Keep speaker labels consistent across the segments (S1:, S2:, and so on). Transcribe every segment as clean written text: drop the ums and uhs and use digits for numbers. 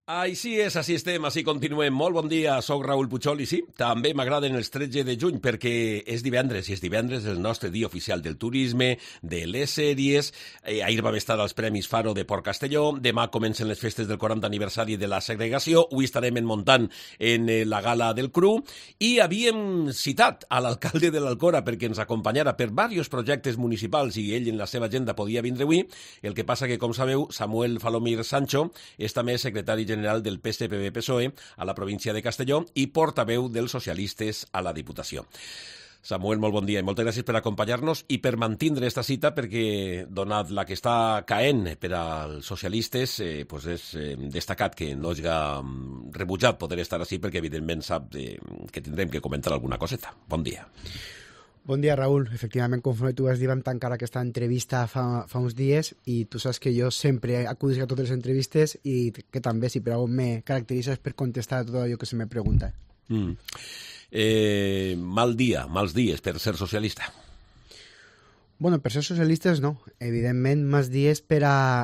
S1: Així és, així estem, així continuem. Molt bon dia, soc Raül Puchol i sí, també m'agraden els 13 de juny perquè és divendres i és divendres el nostre dia oficial del turisme, de les sèries. Ahir vam estar als Premis Faro de Port Castelló, demà comencen les festes del 40 aniversari de la segregació, avui estarem muntant en la gala del Cru i havíem citat a l'alcalde de l'Alcora perquè ens acompanyara per diversos projectes municipals i ell en la seva agenda podia vindre avui. El que passa que, com sabeu, Samuel Falomir Sancho és també secretari general del PSPB-PSOE a la província de Castelló i portaveu dels socialistes a la Diputació. Samuel, molt bon dia i moltes gràcies per acompanyar-nos i per mantindre aquesta cita perquè, donat la que està caent per als socialistes, és destacat que no hagi rebutjat poder estar així perquè evidentment sap que tindrem que comentar alguna coseta. Bon dia.
S2: Bon dia, Raül. Efectivament, conforme tu vas dir, vam tancar aquesta entrevista fa uns dies i tu saps que jo sempre acudisc a totes les entrevistes i que també, si per alguna me caracteritzes per contestar a tot allò que se me pregunta.
S1: Mals dies per ser socialista.
S2: Bueno, per ser socialistes no. Evidentment, mals dies per a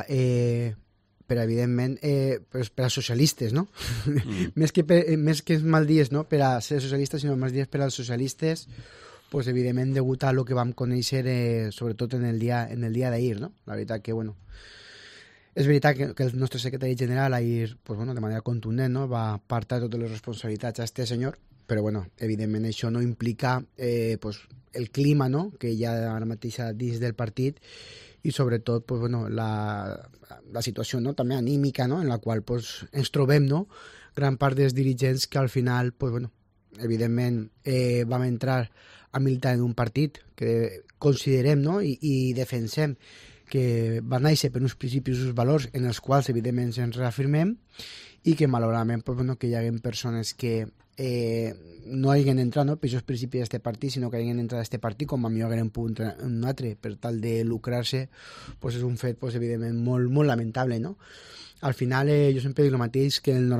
S2: socialistes, no? Més que mal dies, no?, per a ser socialistes, sinó mals dies per als socialistes, pues evidentment degut a lo que vam conèixer sobretot en el dia d'ahir, no? La veritat que, bueno, és veritat que el nostre secretari general ahir, pues bueno, de manera contundent, no?, va apartar totes les responsabilitats a este senyor, però bueno, evidentment això no implica pues el clima, no?, que hi ha ara mateix dins del partit i sobretot pues bueno, la situació, no?, també anímica, no?, en la qual pues ens trobem, no?, gran part dels dirigents que al final pues bueno, evidentment vam entrar a militar en un partit que considerem, no?, i defensem que va néixer per uns principis i uns valors en els quals evidentment ens reafirmem i que malauradament pues, bueno, que hi haguen persones que no hagin entrat, no?, per aquests principis d'aquest partit, sinó que hagin entrat a aquest partit com a millor hagueren pogut entrar en un altre per tal de lucrar-se, pues és un fet pues, evidentment molt, molt lamentable, no? Al final, jo sempre dic el mateix, que el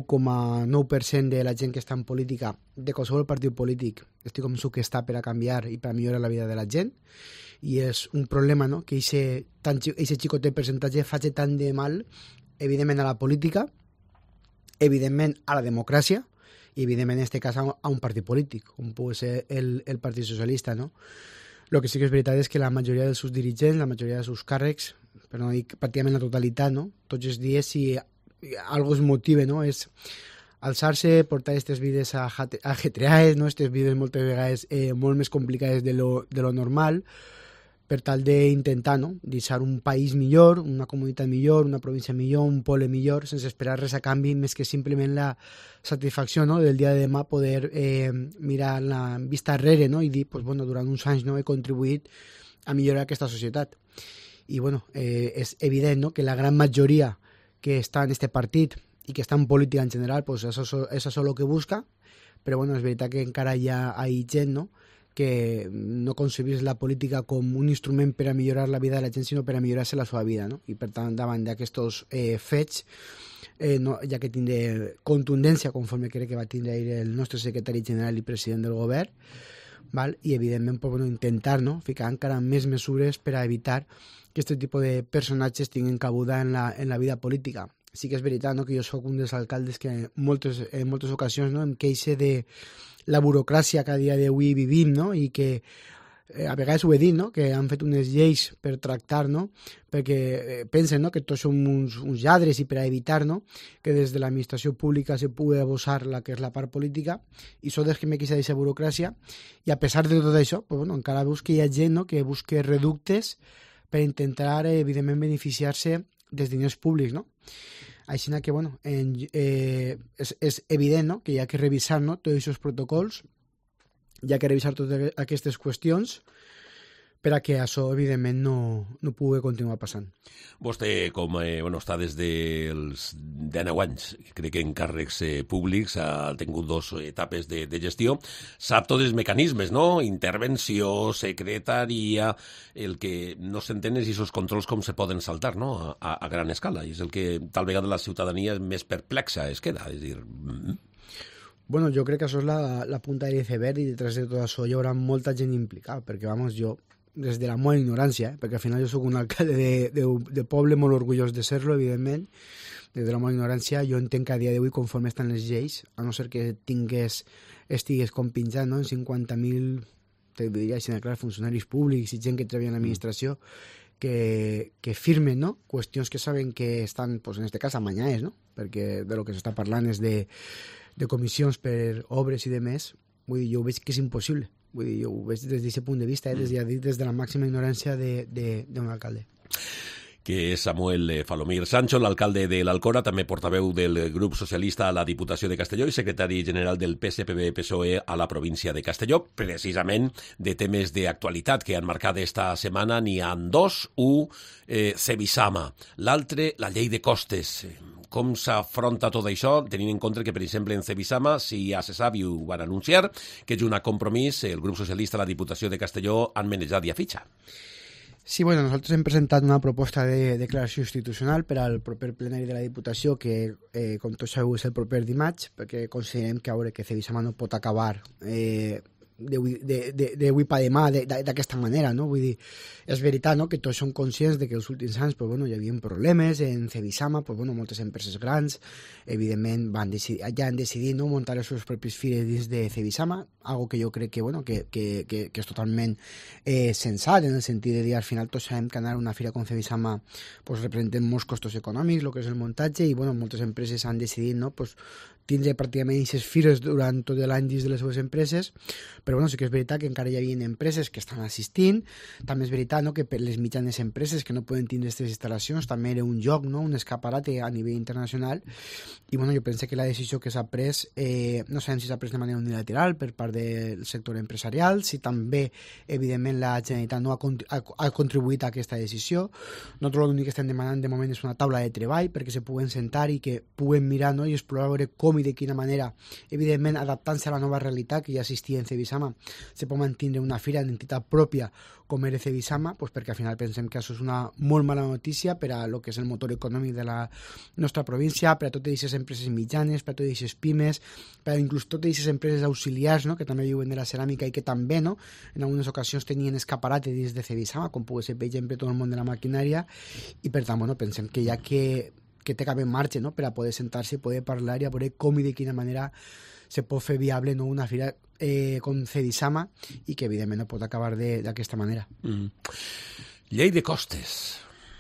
S2: 99,9% de la gent que està en política, de qualsevol partit polític, estic convençut que està per a canviar i per a millorar la vida de la gent, i és un problema, no?, que aquest xicotet percentatge faci tant de mal, evidentment, a la política, evidentment, a la democràcia, i evidentment, en aquest cas, a un partit polític, com pugui ser el Partit Socialista, no? El que sí que és veritat és que la majoria dels seus dirigents, la majoria dels seus càrrecs, per no dir pràcticament la totalitat, no?, tots els dies, si algo es motiva, no?, és alçar-se, portar aquestes vides ajetreades, no?, aquestes vides moltes vegades molt més complicades de lo normal, per tal d'intentar, no?, deixar un país millor, una comunitat millor, una província millor, un poble millor, sense esperar res a canvi, més que simplement la satisfacció, no?, del dia de demà poder mirar la vista arrere, no?, i dir, pues, bueno, durant uns anys, no?, he contribuït a millorar aquesta societat. I, bueno, és evident, no?, que la gran majoria que està en este partit i que està en política en general, pues, és això el que busca, però, bueno, és veritat que encara hi ha gent, no?, que no concebís la política com un instrument per a millorar la vida de la gent, sinó per a millorar-se la seva vida, no? I per tant, davant d'aquests fets, no, ja que tindré contundència, conforme crec que va tindre ahir el nostre secretari general i president del govern, val? I evidentment pues, bueno, intentar, no?, ficar encara més mesures per a evitar que aquest tipus de personatges tinguin cabuda en la vida política. Sí que és veritat, no?, que jo soc un dels alcaldes que en moltes ocasions, no?, em queixe de la burocràcia que a dia d'avui vivim, no?, i que a vegades ho he dit, no?, que han fet unes lleis per tractar, no?, perquè pensen, no?, que tots som uns lladres i per a evitar, no?, que des de l'administració pública se pugui abusar la que és la part política, i són dels que me queixa d'aquesta burocràcia, i a pesar de tot això, pues, bueno, encara veus que hi ha gent, no?, que busca reductes per intentar, evidentment, beneficiar-se dels diners públics, no? Així que, bueno, és evident, no?, que hi ha que revisar, no?, tots aquests protocols, hi ha que revisar totes aquestes qüestions per a que això, evidentment, no pugui continuar passant.
S1: Vostè, com està des dels 19 anys, crec que en càrrecs públics, ha tingut 2 etapes de gestió, sap tots els mecanismes, no? Intervenció, secretaria, el que no s'entén és aquests controls com se poden saltar, no?, a gran escala, i és el que tal vegada la ciutadania més perplexa es queda, és dir...
S2: Bueno, jo crec que això és la punta de l'iceberg i detrás de tot això hi haurà molta gent implicada, perquè, vamos, jo des de la meva ignorància, perquè al final jo sóc un alcalde de poble molt orgullós de ser-lo, evidentment, des de la meva ignorància, jo entenc que a dia d'avui, conforme estan les lleis, a no ser que estigués compinjat, no?, en 50.000, te diria, si clar, funcionaris públics i gent que treballa en l'administració, que firmen, no?, qüestions que saben que estan, pues, en este cas, amanyades, no?, perquè de lo que s'està parlant és de comissions per obres i demés. Vull dir, jo ho veig que és impossible. Vull dir, jo ho veig des d'aquest punt de vista, des de la màxima ignorància d'un alcalde.
S1: Que és Samuel Falomir Sancho, l'alcalde de l'Alcora, també portaveu del grup socialista a la Diputació de Castelló i secretari general del PSPB-PSOE a la província de Castelló. Precisament de temes d'actualitat que han marcat esta setmana n'hi ha dos. Un, Cebisama. L'altre, la llei de costes. Com s'afronta tot això, tenint en compte que, per exemple, en Cebisama, si ja se sap i ho van anunciar, que és un compromís, el grup socialista a la Diputació de Castelló han manejat i a fitxa.
S2: Sí, bueno, nosaltres hem presentat una proposta de declaració institucional per al proper plenari de la Diputació, que, com tots sabeu, és el proper dimarts, perquè considerem que, a veure, que Cebisama no pot acabar d'avui per demà d'aquesta manera, no? Vull dir, és veritat, no?, que tots som conscients de que els últims anys, pues, bueno, hi havia problemes en Cebisama, pues, bueno, moltes empreses grans, evidentment, ja han decidit, no?, muntar els seus propis fires dins de Cebisama, algo que jo crec que, bueno, que és totalment sensat, en el sentit de dir, al final tots sabem que anar a una fira com Cebisama, pues, representen molts costos econòmics, el que és el muntatge, i, bueno, moltes empreses han decidit, no?, pues, tindre pràcticament aquestes fires durant tot l'any dins de les seves empreses, però bueno, sí que és veritat que encara hi havia empreses que estan assistint. També és veritat, no?, que per les mitjanes empreses que no poden tindre aquestes instal·lacions també era un lloc, no?, un escaparate a nivell internacional, i bueno, jo penso que la decisió que s'ha pres, no sabem si s'ha pres de manera unilateral per part del sector empresarial, si també, evidentment, la Generalitat no ha contribuït a aquesta decisió. Nosaltres l'únic que estem demanant de moment és una taula de treball perquè se puguen sentar i que puguen mirar, no?, i explorar veure com i de quina manera, evidentment, adaptant-se a la nova realitat que ja existia en Cebisama, se pot mantenir una fira d'entitat pròpia com era Cebisama, pues perquè al final pensem que això és una molt mala notícia per a lo que és el motor econòmic de la nostra província, per a totes aquestes empreses mitjanes, per a totes aquestes pimes, per a inclús totes aquestes empreses auxiliars, no?, que també viuen de la ceràmica i que també, no?, en algunes ocasions tenien escaparate dins de Cebisama, com pugui ser, per exemple, tot el món de la maquinària, i per tant, bueno, pensem que ja que té cap en marxa, no?, per a poder sentar-se i poder parlar i a veure com i de quina manera se pot fer viable, no?, una fira com Cebisama i que evidentment no pot acabar d'aquesta manera.
S1: Llei de costes.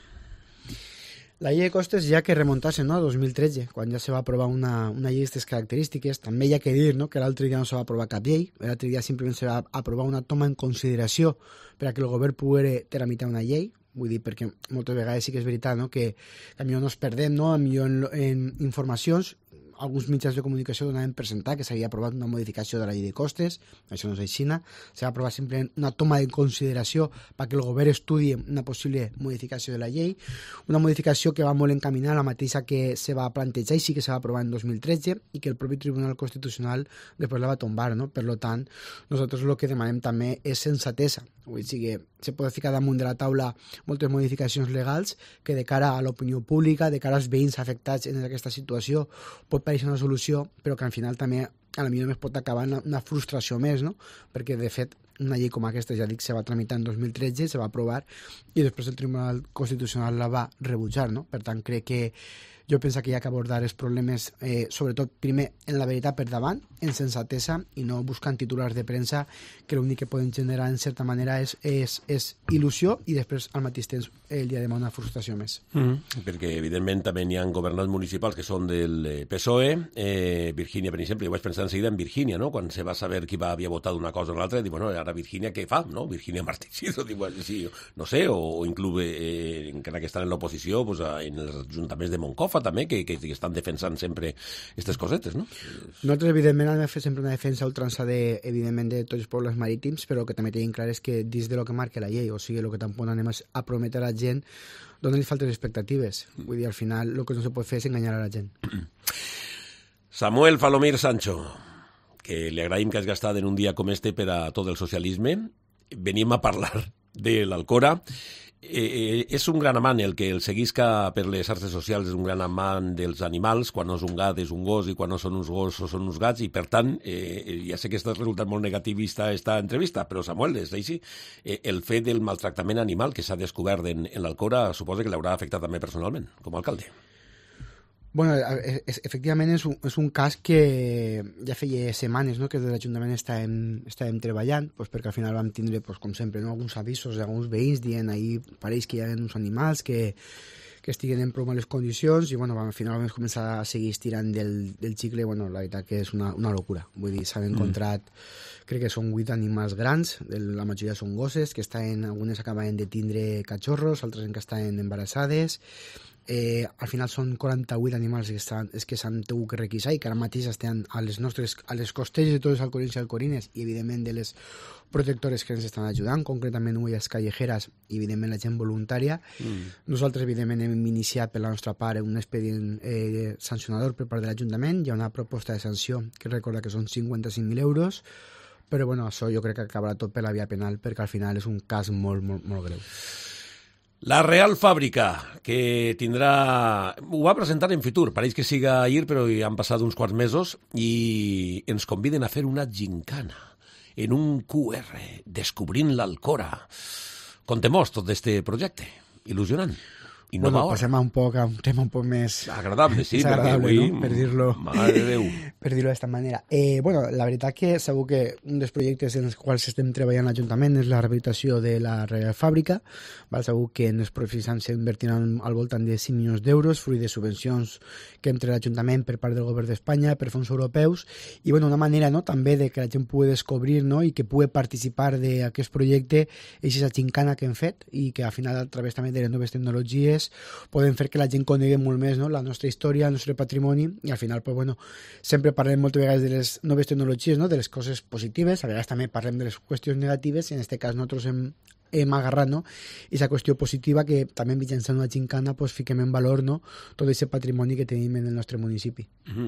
S2: La llei de costes ja que remuntar-se, no?, a 2013, quan ja se va aprovar una llei d'aquestes característiques. També hi ha que dir, no?, que l'altre dia no se va aprovar cap llei, l'altre dia simplement se va aprovar una toma en consideració per a que el govern pogués tramitar una llei. Vull dir, perquè moltes vegades sí que és veritat, no?, que potser no ens perdem, no?, en informacions. Alguns mitjans de comunicació donaven per sentar que s'havia aprovat una modificació de la llei de costes, això no és així, s'ha aprovat simplement una toma en consideració perquè el govern estudi una possible modificació de la llei, una modificació que va molt encaminar la mateixa que se va plantejar i sí que se va aprovar en 2013 i que el propi Tribunal Constitucional després la va tombar, no? Per tant, nosaltres el que demanem també és sensatesa, vull dir que se pot ficar damunt de la taula moltes modificacions legals que de cara a l'opinió pública, de cara als veïns afectats en aquesta situació, pot pareixer una solució, però que al final també a la millor més pot acabar una frustració més, no? Perquè de fet una llei com aquesta, ja dic, se va tramitar en 2013, se va aprovar i després el Tribunal Constitucional la va rebutjar, no? Per tant, crec que jo penso que hi ha que abordar els problemes, sobretot, primer, en la veritat per davant, en sensatesa, i no buscant titulars de premsa que l'únic que poden generar, en certa manera, és il·lusió i després, al mateix temps, el dia de demà una frustració més.
S1: Perquè, evidentment, també hi ha governants municipals que són del PSOE. Virgínia, per exemple, jo vaig pensar en seguida en Virgínia, no?, quan se va saber qui havia votat una cosa o una altra, i dic, bueno, ara Virgínia què fa, no? Virgínia Martínez, sí, no sé, o inclús, encara que estan en l'oposició, pues, en els ajuntaments de Moncofa, també, que estan defensant sempre aquestes cosetes, no?
S2: Nosaltres, evidentment, hem de fer sempre una defensa ultrança evidentment, de tots els pobles marítims, però el que també tenim clar és que dins de lo que marca la llei, o sigui, el que tampoc anem a prometre a la gent, donar-li faltes expectatives. Vull dir, al final, el que no se pot fer és enganyar a la gent.
S1: Samuel Falomir Sancho, que li agraïm que has gastat en un dia com este per a tot el socialisme. Venim a parlar de l'Alcora. És un gran amant, el que el seguisca per les xarxes socials és un gran amant dels animals, quan no és un gat és un gos i quan no són uns gossos són uns gats, i per tant, ja sé que està resultant molt negativista esta entrevista, però Samuel, és així, el fet del maltractament animal que s'ha descobert en l'Alcora suposa que l'haurà afectat també personalment, com a alcalde.
S2: Bueno, efectivament és un cas que ja feia setmanes, no?, que des de l'Ajuntament estàvem treballant, doncs perquè al final vam tindre, doncs, com sempre, no?, alguns avisos d'alguns veïns dient ahir pareix que hi ha uns animals que estiguen en prou males condicions i bueno, al final vam començar a seguir estirant del xicle. Bueno, la veritat que és una locura. Vull dir, s'han encontrat, crec que són 8 animals grans, la majoria són gosses, que algunes acaben de tindre cachorros, altres que estan embarassades. Al final són 48 animals que s'han tingut que requisar i que ara mateix estan a les costelles de tots els alcorins i alcorines i evidentment de les protectores que ens estan ajudant, concretament huellas callejeres i evidentment la gent voluntària. Nosaltres evidentment hem iniciat per la nostra part un expedient sancionador per part de l'Ajuntament. Hi ha una proposta de sanció que recorda que són 55.000 euros, però bueno, això jo crec que acabarà tot per la via penal perquè al final és un cas molt, molt, molt greu.
S1: La Real Fàbrica, que tindrà... Ho va presentar en Fitur, pareix que siga ahir, però hi han passat uns quants mesos, i ens conviden a fer una gincana en un QR, descobrint l'Alcora. Contem-nos tot d'aquest projecte, il·lusionant.
S2: Bueno, passem a un tema un poc més...
S1: Agradable, sí.
S2: Agradable, no?, per dir-lo.
S1: Mare de Déu.
S2: Per dir-ho d'esta manera. Bueno, la veritat que segur que un dels projectes en els quals estem treballant a l'Ajuntament és la rehabilitació de la Real Fàbrica. Segur que en els propers anys s'invertiran al voltant de 5 milions d'euros, fruit de subvencions que entre l'Ajuntament per part del Govern d'Espanya, per fons europeus, i bueno, una manera, no?, també de que la gent pugui descobrir, no?, i que pugui participar d'aquest projecte és aquesta gincana que hem fet i que al final a través també de les noves tecnologies podem fer que la gent conegui molt més, no?, la nostra història, el nostre patrimoni, i al final, pues, bueno, sempre parlem moltes vegades de les noves tecnologies, no?, de les coses positives, a vegades també parlem de les qüestions negatives, i en aquest cas nosaltres hem agarrat, no?, aquesta qüestió positiva que també mitjançant una gincana pues, fiquem en valor, no?, tot aquest patrimoni que tenim en el nostre municipi.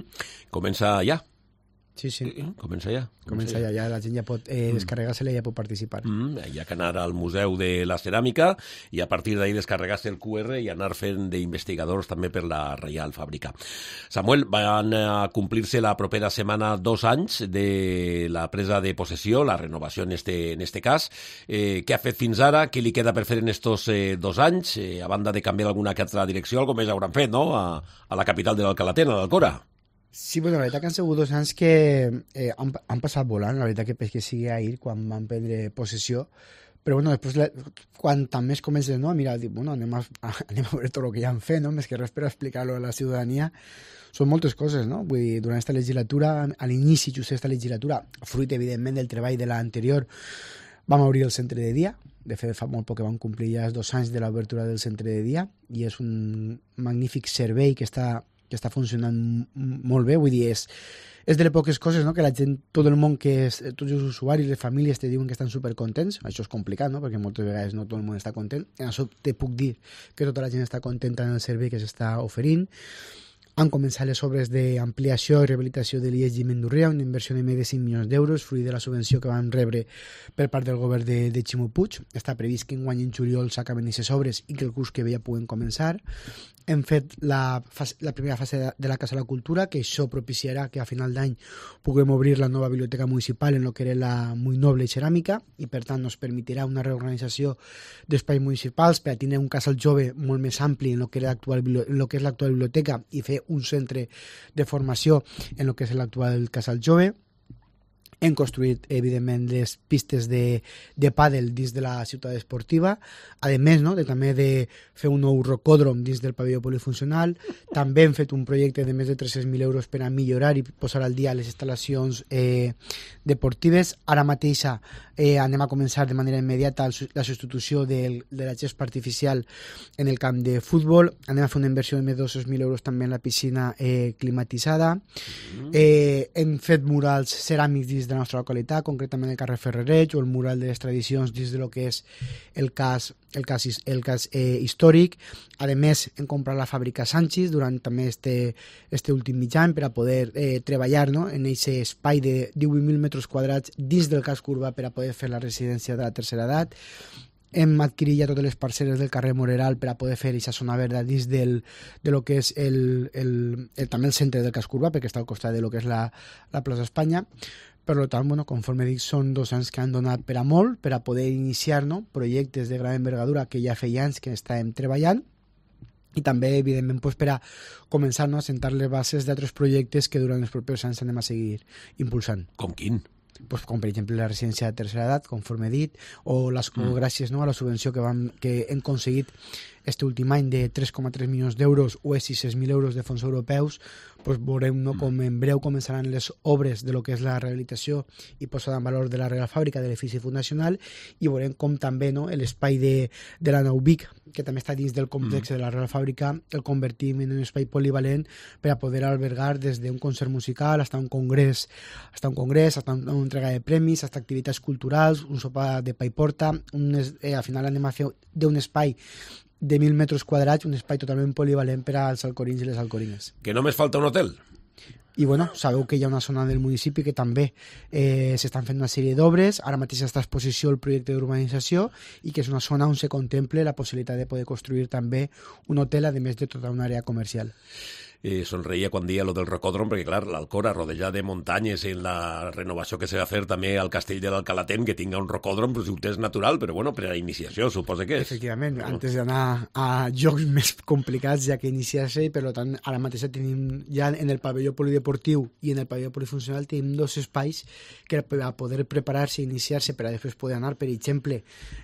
S1: Comença ja.
S2: Sí.
S1: Comença ja.
S2: Comença ja, la gent ja pot descarregar-se-la i ja pot participar.
S1: Hi ha que anar al Museu de la Ceràmica i a partir d'ahir descarregar-se el QR i anar fent d'investigadors també per la Reial Fàbrica. Samuel, van a complir-se la propera setmana 2 anys de la presa de possessió, la renovació en este cas. Què ha fet fins ara? Què li queda per fer en estos 2 anys? A banda de canviar alguna que altra direcció, algo més hauran fet, no?, a la capital de l'Alcalatén, a l'Alcora.
S2: Sí, bueno, la veritat que han sigut 2 anys que han passat volant, la veritat que sigui ahir quan van prendre possessió, però bueno, després quan també es comences, no, a mirar, dic, bueno, anem a veure tot el que ja han fet, no?, més que res per explicar-lo a la ciutadania. Són moltes coses, no? Vull dir, durant aquesta legislatura, a l'inici just d'esta legislatura, fruit evidentment del treball de l'anterior, vam obrir el centre de dia. De fet, fa molt poc que vam complir ja els 2 anys de l'obertura del centre de dia i és un magnífic servei que està funcionant molt bé. Vull dir, és de les poques coses, no?, que la gent, tot el món, tots els usuaris, les famílies te diuen que estan supercontents. Això és complicat, no?, perquè moltes vegades no tot el món està content. En això te puc dir que tota la gent està contenta en el servei que s'està oferint. Han començat les obres d'ampliació i rehabilitació de l'IES Gimendurria, una inversió de més de 5 milions d'euros, fruit de la subvenció que van rebre per part del govern de Ximo Puig. Està previst que enguany en juliol s'acaben aquestes obres i que el curs que ve ja puguen començar. Hem fet la primera fase de la Casa de la Cultura, que això propiciarà que a final d'any puguem obrir la nova biblioteca municipal en el que era la Muy Noble Ceràmica i per tant nos permetirà una reorganització d'espais municipals per a tenir un casal jove molt més ampli en el que és l'actual biblioteca i fer un centre de formació en el que és l'actual casal jove. Hem construït, evidentment, les pistes de pàdel dins de la ciutat esportiva, a més, no?, també de fer un nou rocòdrom dins del pavelló polifuncional. També hem fet un projecte de més de 300.000 euros per a millorar i posar al dia les instal·lacions deportives. Ara mateixa anem a començar de manera immediata la substitució de la gespa artificial en el camp de futbol. Anem a fer una inversió de més de 200.000 euros també en la piscina climatitzada. Hem fet murals ceràmics dins de la nostra localitat, concretament el carrer Ferrereig o el mural de les tradicions dins de lo que és el cas històric. A més, hem comprat la fàbrica Sanchis durant també este últim mig any per a poder treballar, no?, en aquest espai de 18.000 metres quadrats dins del casc urbà per a poder fer la residència de la tercera edat. Hem adquirit ja totes les parcel·les del carrer Moreral per a poder fer aquesta zona verda dins de lo que és també el centre del casc urbà, perquè està al costat de lo que és la plaça Espanya. Per tant, bueno, conforme dic, són 2 anys que han donat per a molt, per a poder iniciar, no?, projectes de gran envergadura que ja feia anys que estàvem treballant i també, evidentment, pues, per a començar, no, a sentar les bases d'altres projectes que durant els propers anys anem a seguir impulsant.
S1: Com quin?
S2: Pues, com per exemple la residència de tercera edat, conforme he dit, o gràcies, no, a la subvenció que hem aconseguit este últim any de 3,3 milions d'euros o 600.000 euros de fons europeus, pues veurem, no, com en breu començaran les obres de lo que és la rehabilitació i posada en valor de la Real Fàbrica de l'edifici fundacional, i veurem com també, no, l'espai de la nau Vic, que també està dins del complex de la Real Fàbrica, el convertim en un espai polivalent per a poder albergar des d'un concert musical hasta un congrés, hasta una entrega de premis, hasta activitats culturals, un sopar de pa i porta, al final anem a fer d'un espai de 1.000 metres quadrats, un espai totalment polivalent per als alcorins i les alcorines.
S1: Que només falta un hotel.
S2: I bueno, sabeu que hi ha una zona del municipi que també s'estan fent una sèrie d'obres, ara mateix està a exposició el projecte d'urbanització i que és una zona on se contemple la possibilitat de poder construir també un hotel, a més de tota una àrea comercial.
S1: Sonreía quan dia lo del rocòdrom, perquè clar, l'Alcora, rodejada de muntanyes en la renovació que s'ha de fer també al castell de l'Alcalatent, que tinga un rocòdrom, pues, és natural, però bueno, per a iniciació suposa que és.
S2: Efectivament, antes d'anar a jocs més complicats ja que iniciar-se, i per tant ara mateix tenim ja en el pavelló polideportiu i en el pavelló polifuncional tenim dos espais que per a poder preparar-se i iniciar-se per a després poder anar, per exemple,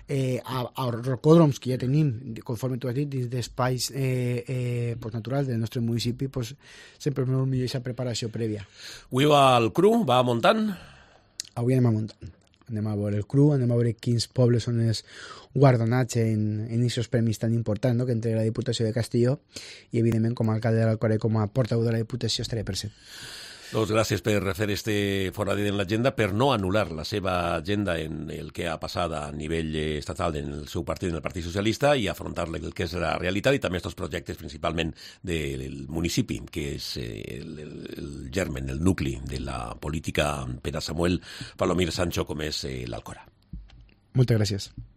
S2: a rocòdroms que ja tenim, conforme tu has dit, dins d'espais pues, naturals del nostre municipi, pues, sempre és molt millor aquesta preparació prèvia.
S1: Avui va al cru, va muntant?
S2: Avui anem a muntant. Anem a veure el cru, anem a veure quins pobles són els guardonats en aquests premis tan importants, no?, que entrega la Diputació de Castelló, i evidentment com a alcalde de l'Alcora i com a portaveu de la Diputació estaré present.
S1: Doncs gràcies per fer este foradet en l'agenda, per no anul·lar la seva agenda en el que ha passat a nivell estatal en el seu partit, en el Partit Socialista, i afrontar el que és la realitat i també aquests projectes principalment del municipi, que és el germen, el nucli de la política per a Samuel Palomir Sancho, com és l'Alcora.
S2: Moltes gràcies.